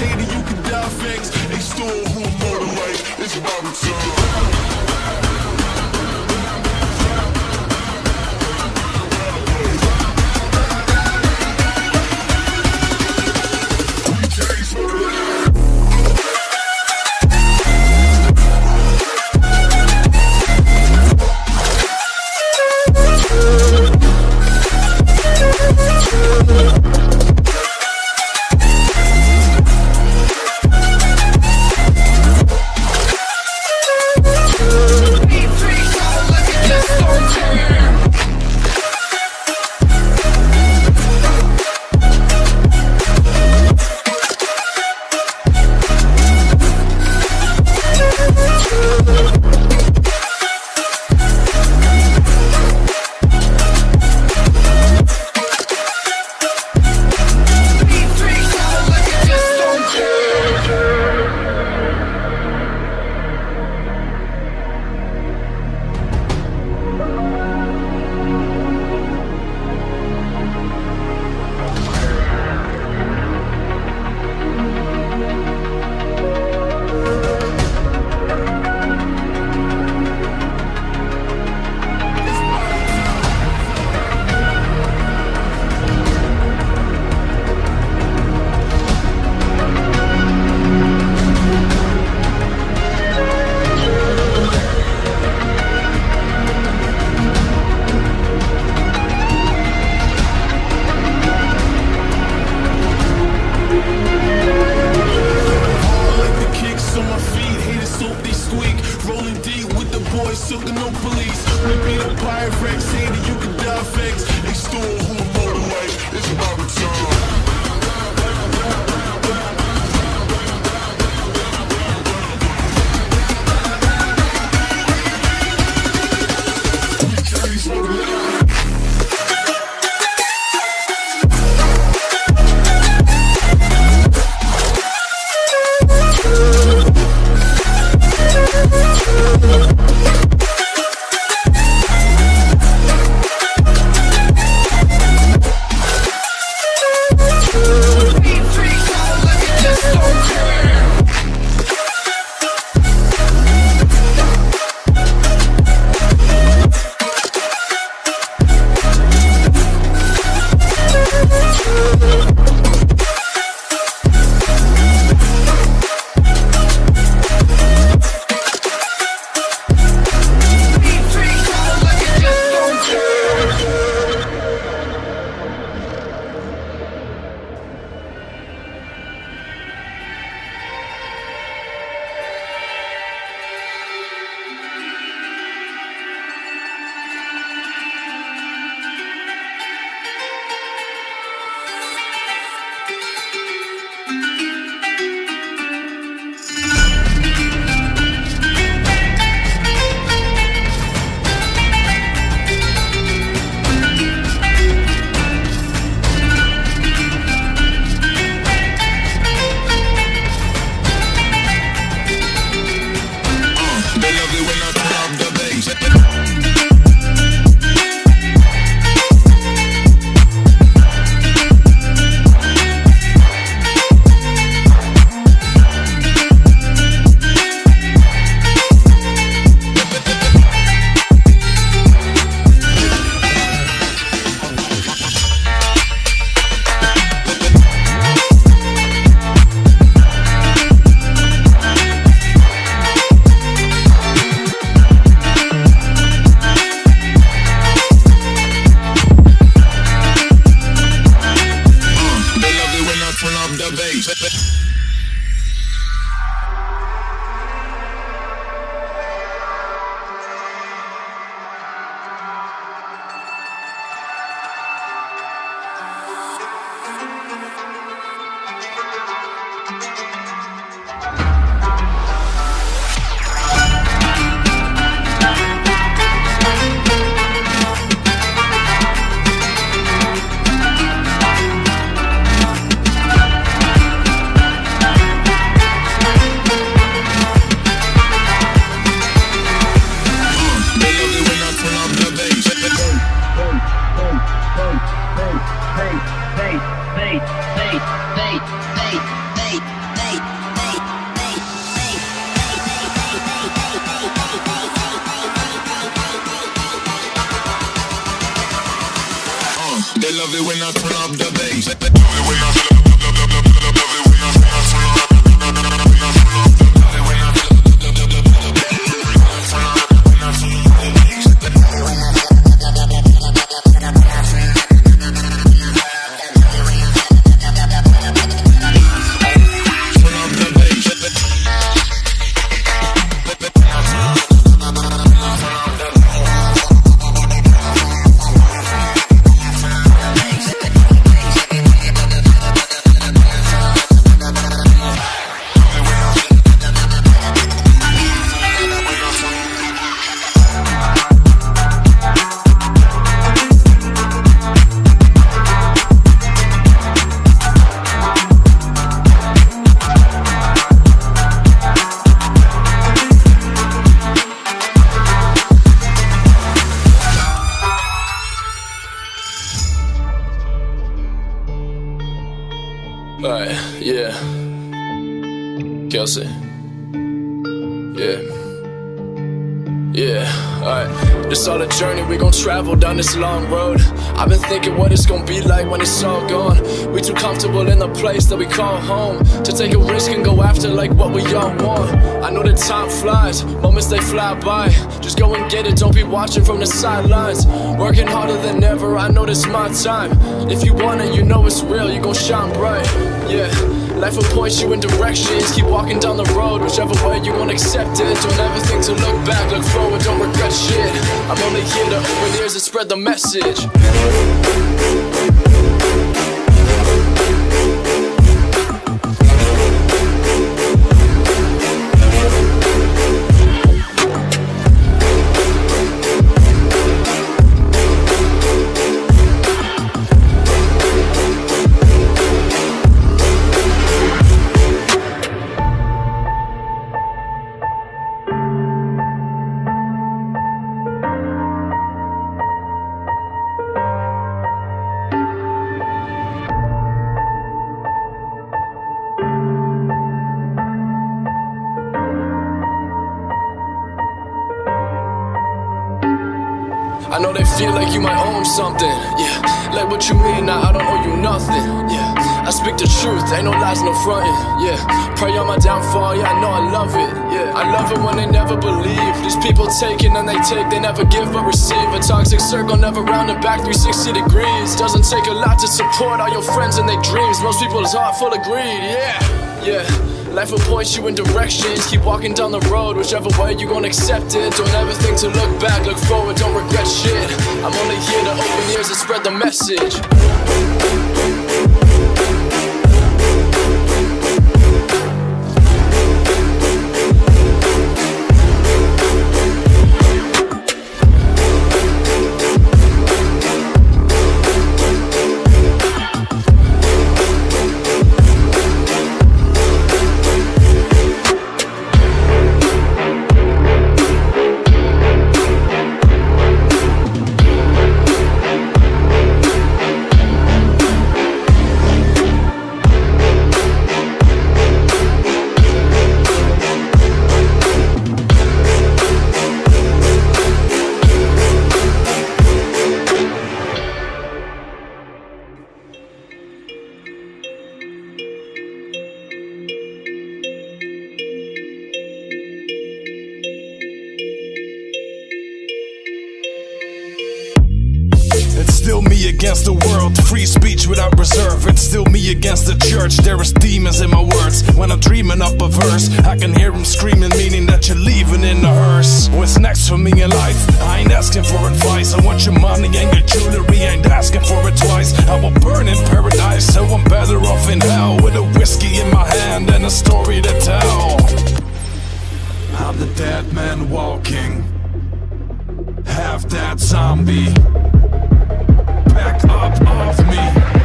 lady, you can die facts. They stole who motor life. It's bottle time. love it when I turn up the bass. Love it when I turn up the bass. Love it when I turn up Alright, yeah. Kelsey. Yeah, alright. This all a journey, we gon' travel down this long road. I've been thinking what it's gon' be like when it's all gone. We too comfortable in the place that we call home to take a risk and go after like what we all want. I know that time flies, moments they fly by. Just go and get it, don't be watching from the sidelines. Working harder than ever, I know this my time. If you want it, you know it's real, you gon' shine bright. Yeah, life will point you in directions. Keep walking down the road, whichever way you gon' accept it. Don't ever think to look back, look forward, don't regret shit. I'm only here to open ears and spread the message. I know they feel like you might own something, yeah. Like what you mean, now I don't owe you nothing, yeah. I speak the truth, ain't no lies, no frontin', yeah. Pray on my downfall, yeah, I know I love it, yeah. I love it when they never believe. These people taking and they take, they never give but receive. A toxic circle, never round and back 360 degrees. Doesn't take a lot to support all your friends and their dreams. Most people's heart full of greed, yeah. Life will point you in directions. Keep walking down the road, whichever way you gon' accept it. Don't ever think to look back, look forward, don't regret shit. I'm only here to open ears and spread the message. It's still me against the world, free speech without reserve. It's still me against the church, there is demons in my words. When I'm dreaming up a verse, I can hear them screaming, meaning that you're leaving in a hearse. What's next for me in life? I ain't asking for advice. I want your money and your jewelry, ain't asking for it twice. I will burn in paradise, so I'm better off in hell, with a whiskey in my hand and a story to tell. I'm the dead man walking, half that zombie. Back up off me,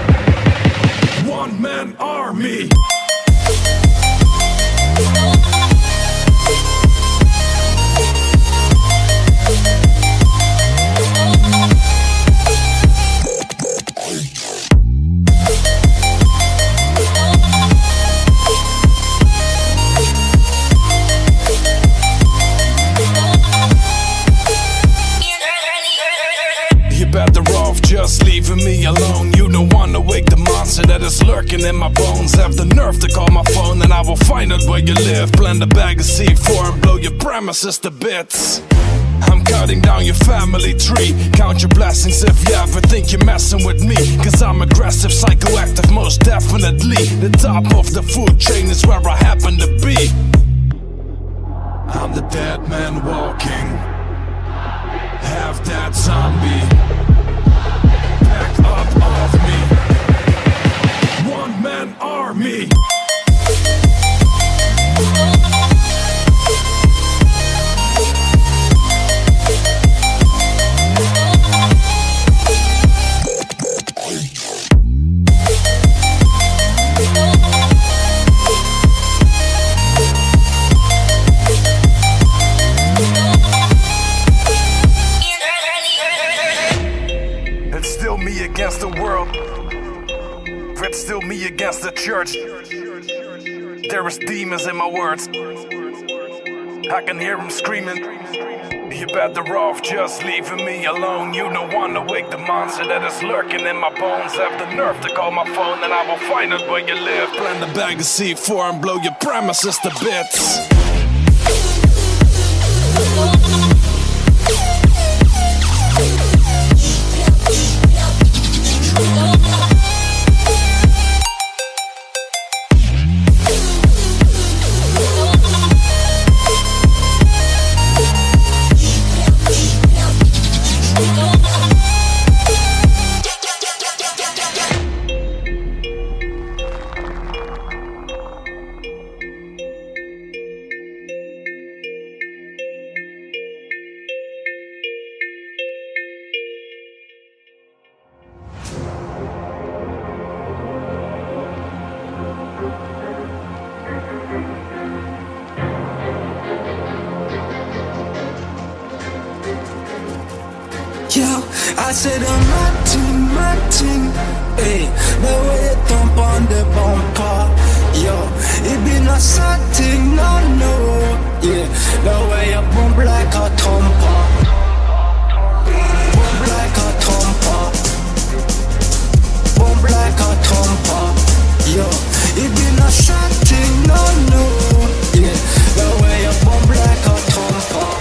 one man army. You're better off just leaving me alone. lurking in my bones. Have the nerve to call my phone and I will find out where you live. Blend a bag of C4 and blow your premises to bits. I'm cutting down your family tree. Count your blessings if you ever think you're messing with me. Cause I'm aggressive, psychoactive, most definitely. The top of the food chain is where I happen to be. I'm the dead man walking, half that zombie. Back up off me, one-man army. Against the world, it's still me against the church. There is demons in my words, I can hear them screaming. You better off just leaving me alone. You don't wanna wake the monster that is lurking in my bones. Have the nerve to call my phone and I will find out where you live. Blend a bag of C4 and blow your premises to bits. Yo, I said I'm matching, hey, the way you thump on the bumper. Yo, it be no setting, no, yeah, the way you bump like a thumper. Bump like a thumper. Bump like a thumper. Yo, it be no setting, no, yeah, the way you bump like a thumper.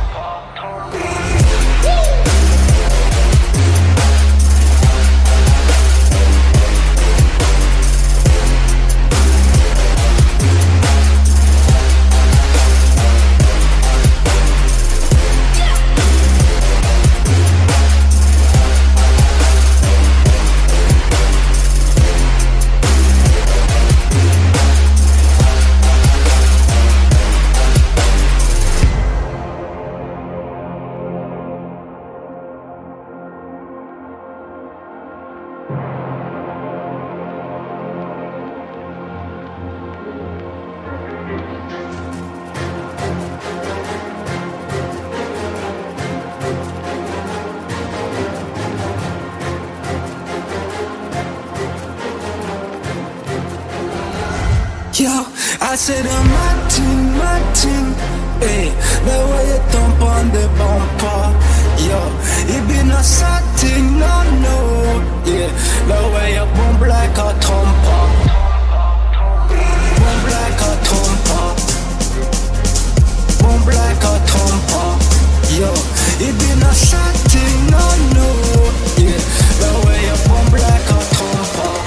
Yo, I said I'm matching, hey, the way you thump on the bumper. Yo, it be no setting, no, yeah, the way you bump like a thumper. Bump like a thumper. Bump like a thumper. Yo, it be no setting, no, yeah, the way you bump like a thumper.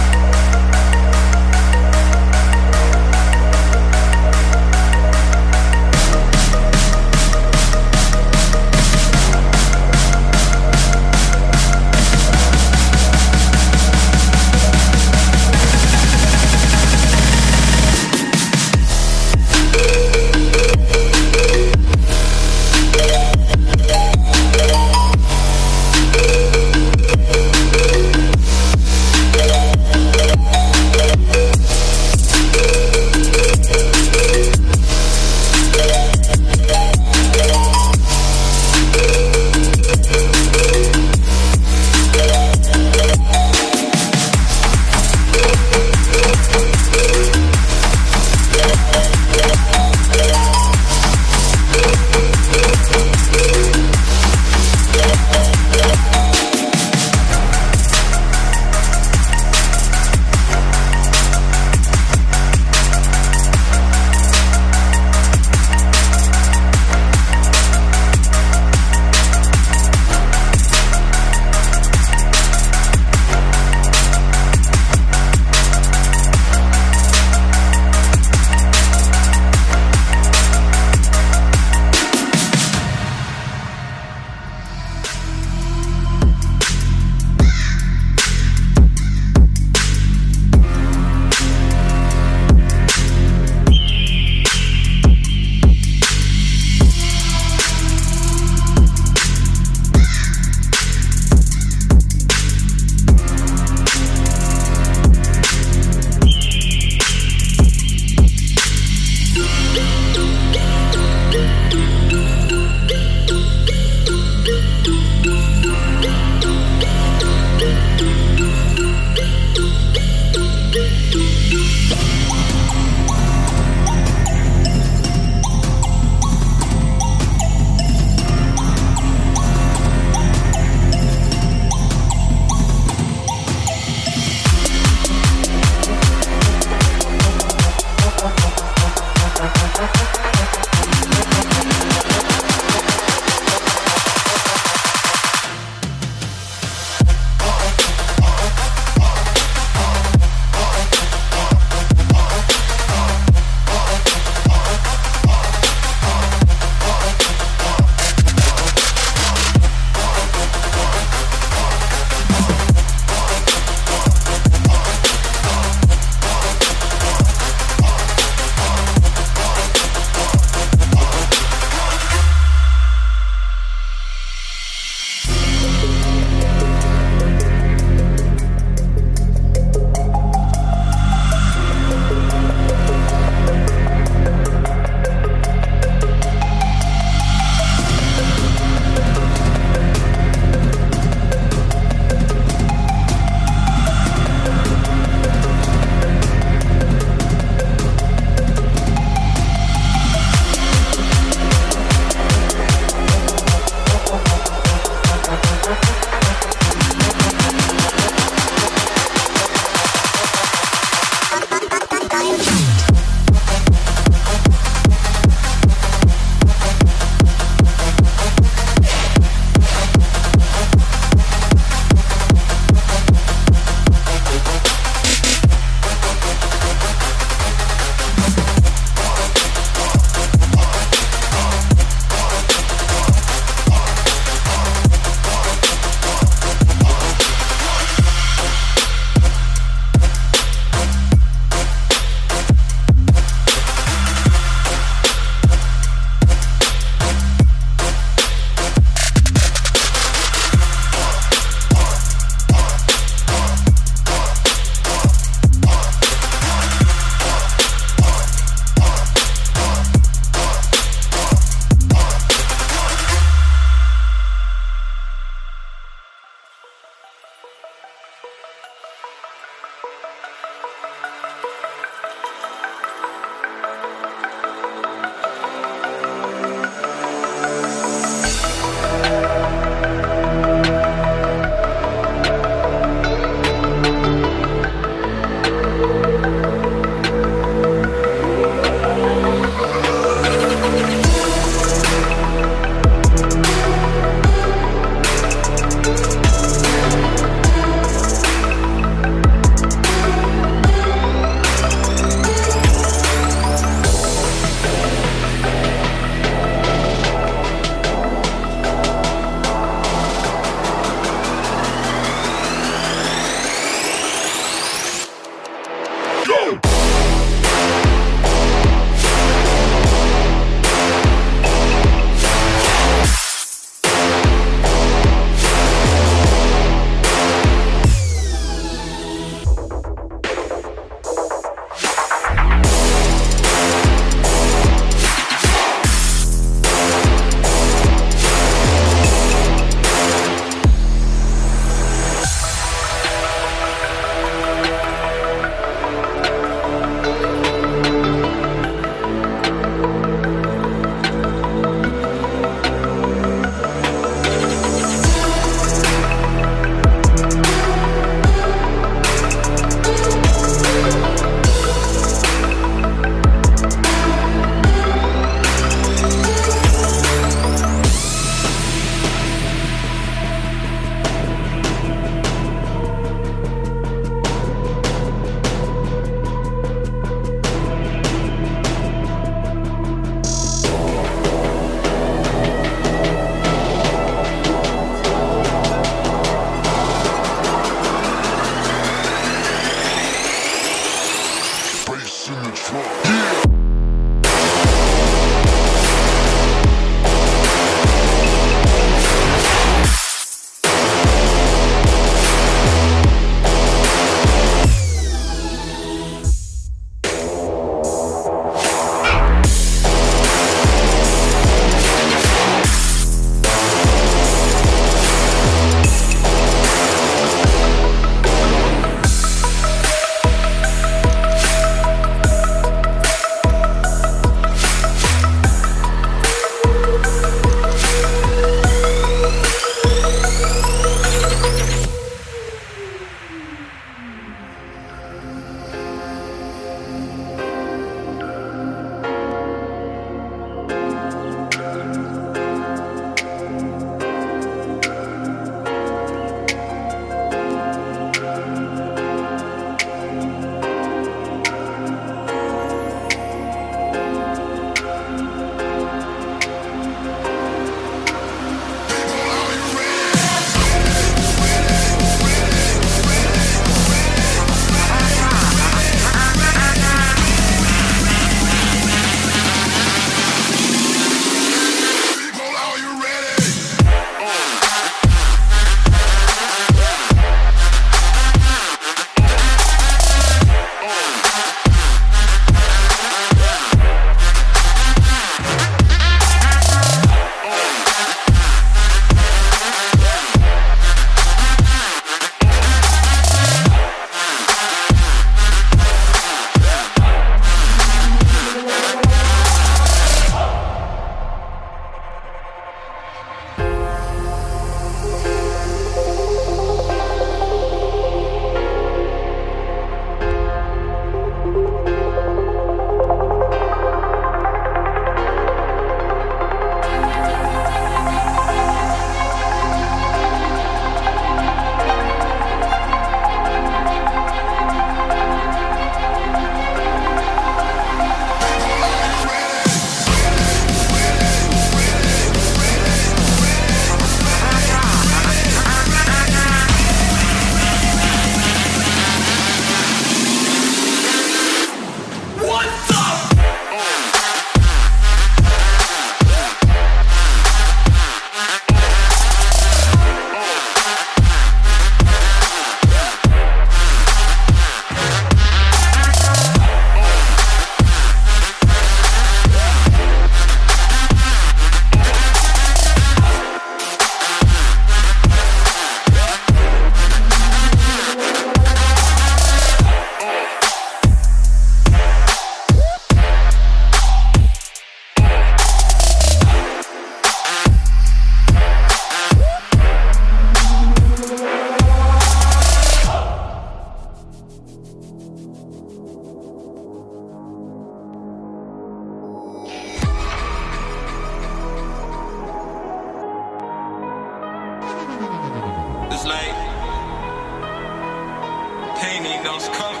ain't know it's coming.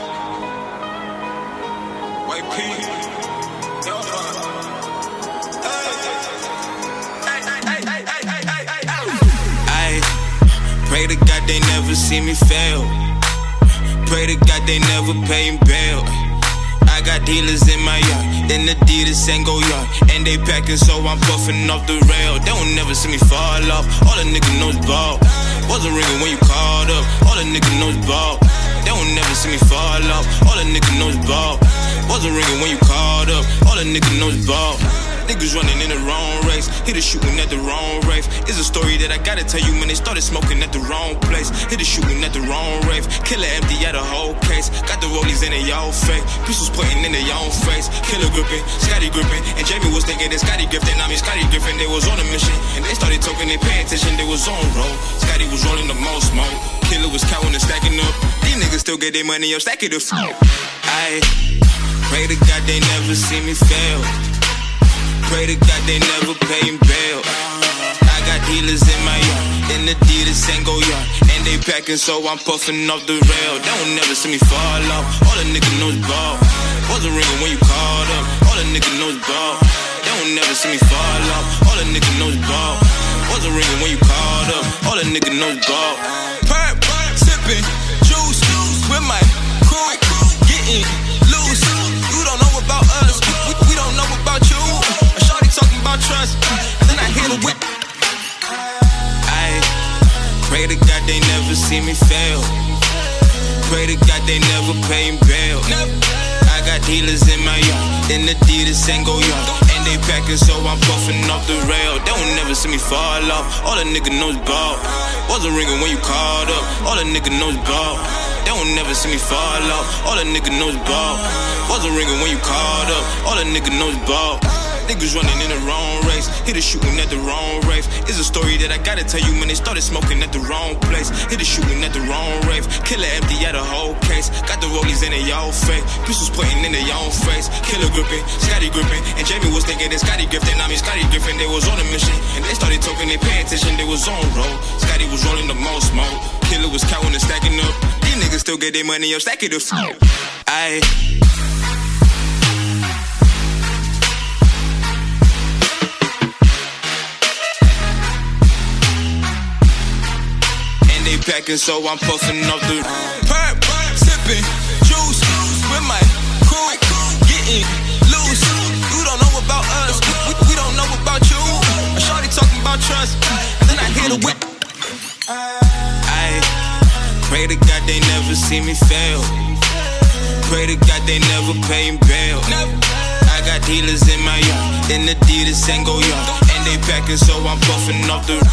White P, Young Pop. I pray to God they never see me fail. Pray to God they never pay him bail. I got dealers in my yard, in Adidas and go yard, and they packing so I'm puffing off the rail. They won't never see me fall off. All the nigga knows ball. Wasn't ringing when you called up. All the nigga knows ball. They won't never see me fall off. All the nigga knows ball. Wasn't ringing when you called up. All the nigga knows ball. Niggas running in the wrong race, hit a shooting at the wrong rave. It's a story that I gotta tell you when they started smoking at the wrong place. Hit a shooting at the wrong rave, killer empty at a whole case. Got the rollies in their own fake, pistols pointing in their own face. Killer gripping, Scotty gripping, and Jamie was thinking that Scotty Griffin. I mean Scotty Griffin, they was on a mission, and they started talking, they paying attention, they was on roll. Scotty was rolling the most smoke, killer was counting and stacking up. These niggas still get their money up, stack it up. I pray to God they never see me fail. Pray to God they never pay him bail. I got dealers in my yard, in Adidas and go yard, and they packing so I'm puffing off the rail. They won't never see me fall off. All the nigga knows ball. Wasn't ringing when you called up. All the nigga knows ball. They won't never see me fall off. All the nigga knows ball. Wasn't ringing when you called up. All the nigga knows ball. Perp, sipping juice with my crew, getting loose. You don't know about us, we don't know about you. Talking about trust, and then I hit a whip. I pray to God they never see me fail. Pray to God they never pay him bail. I got dealers in my yard, in Adidas and go yard, and they packing so I'm puffing off the rail. They won't never see me fall off. All the nigga knows ball. Wasn't ringing when you called up. All the nigga knows ball. They won't never see me fall off. All the nigga knows ball. Wasn't ringing when you called up. All the nigga knows ball. Niggas running in the wrong race, hit a shooting at the wrong rave. It's a story that I gotta tell you when they started smoking at the wrong place. Hit a shooting at the wrong rave, killer empty at a whole case. Got the rollies in their own fake, pistols pointing in their own face. Killer gripping, Scotty gripping, and Jamie was thinking that Scotty Griffin. I mean Scotty Griffin, they was on a mission, and they started talking, they paying attention, they was on roll. Scotty was rolling the most smoke, killer was counting and stacking up. These niggas still get their money up, stack it up. I packing so I'm puffing off the perp, sipping juice with my crew, getting loose. You don't know about us, we don't know about you. A shorty talking about trust, and then I hit a whip. I pray to God they never see me fail. Pray to God they never pay him bail. I got dealers in my yard, in Adidas and go yard, and they packing so I'm puffing off the.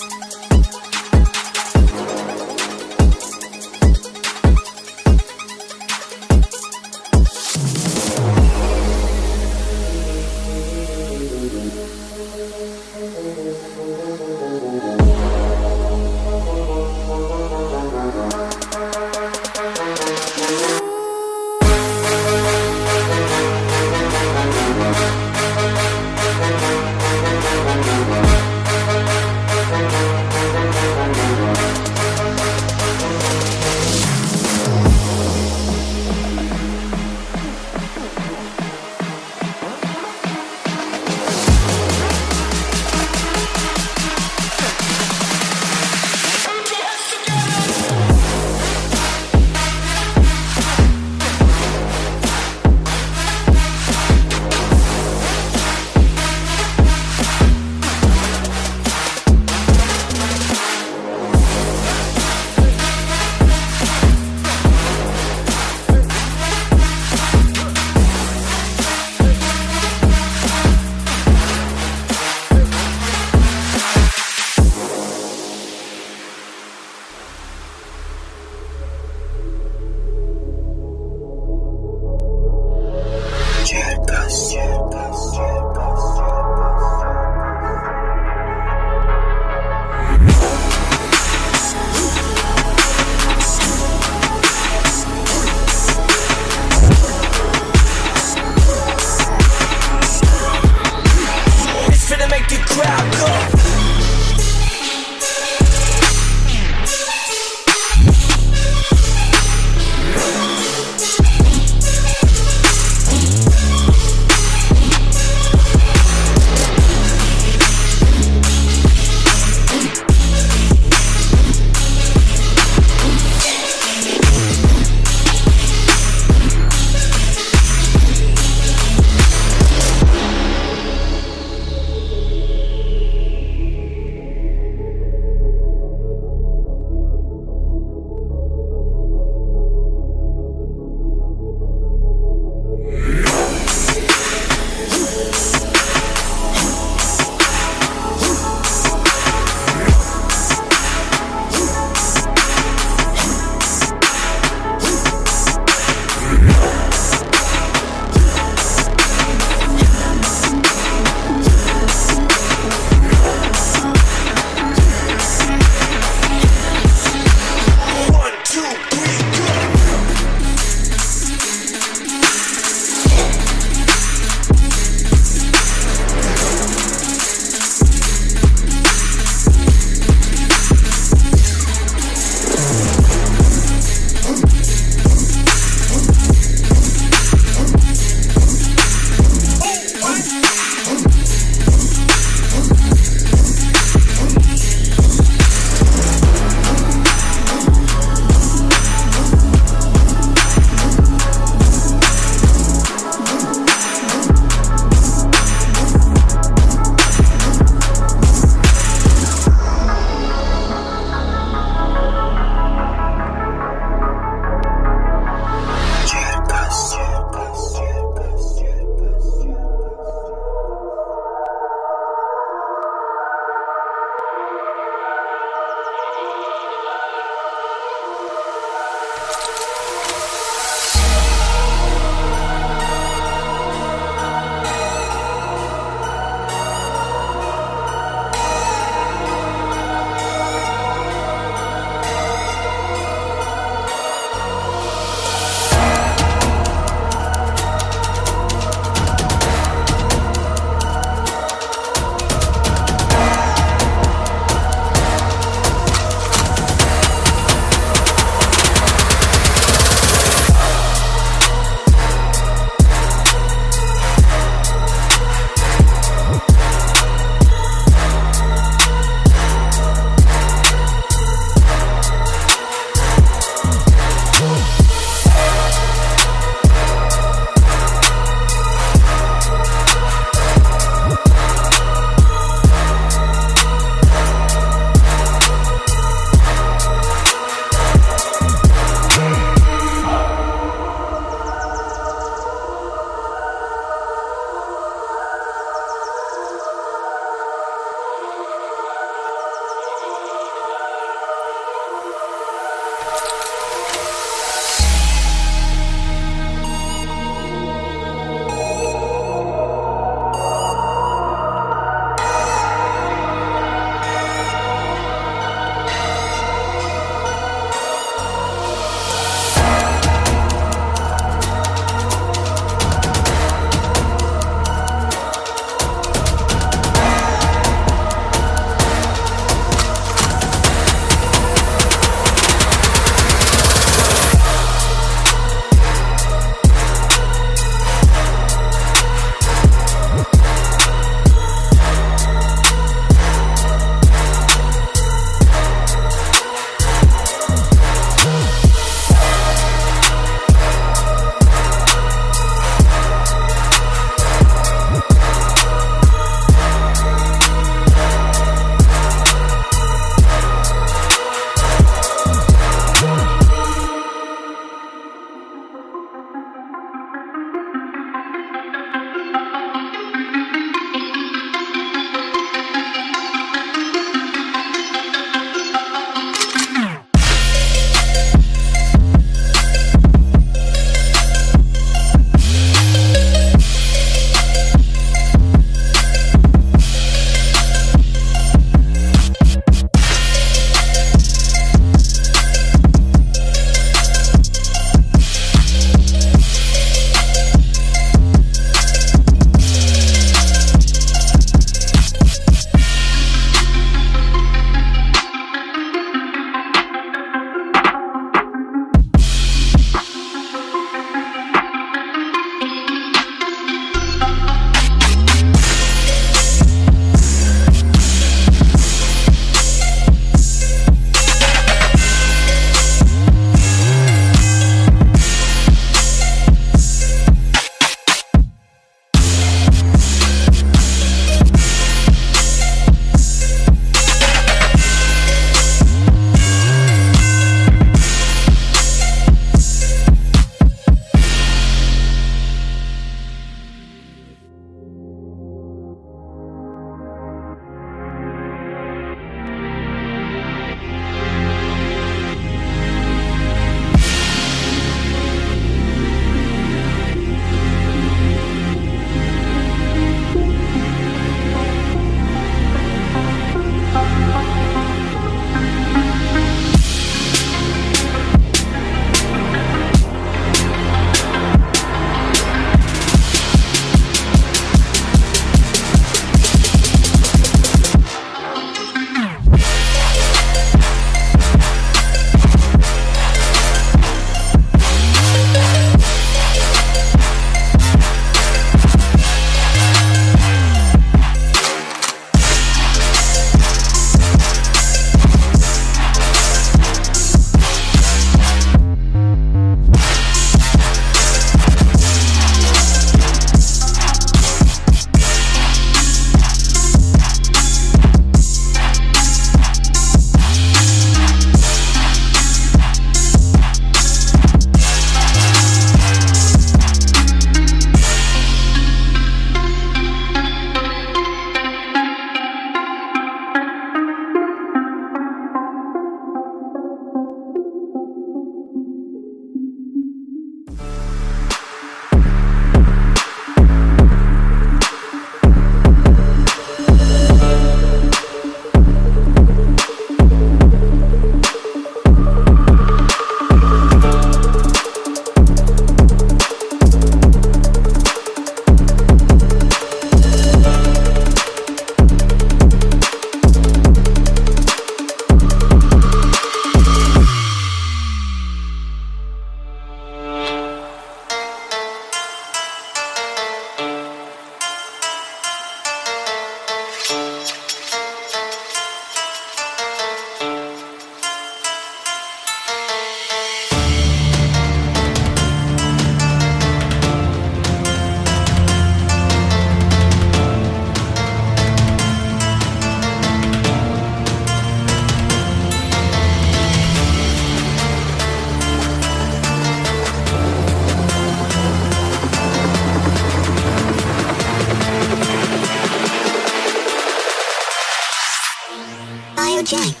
Biojacked.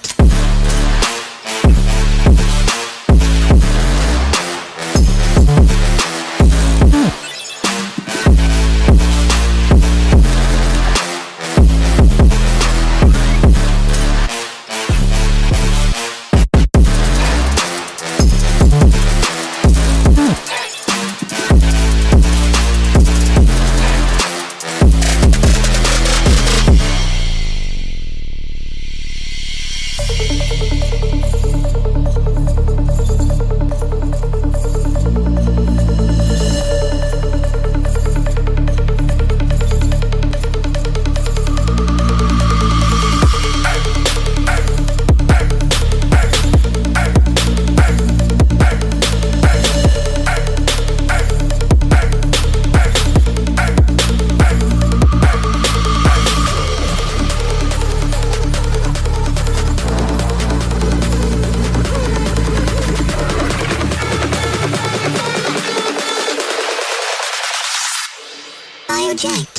Biojacked.